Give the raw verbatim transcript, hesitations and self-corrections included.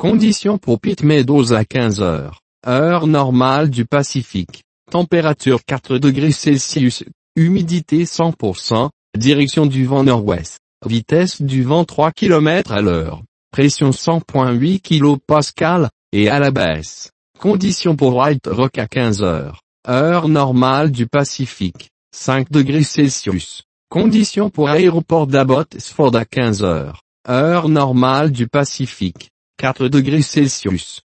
Conditions pour Pitt Meadows à quinze heures, heure normale du Pacifique. Température quatre degrés Celsius, humidité cent pour cent, direction du vent nord-ouest, vitesse du vent trois kilomètres à l'heure, pression cent virgule huit kilopascales, et à la baisse. Conditions pour White Rock à quinze heures, heure normale du Pacifique, cinq degrés Celsius. Conditions pour aéroport d'Abbotsford à quinze heures, heure normale du Pacifique, quatre degrés Celsius.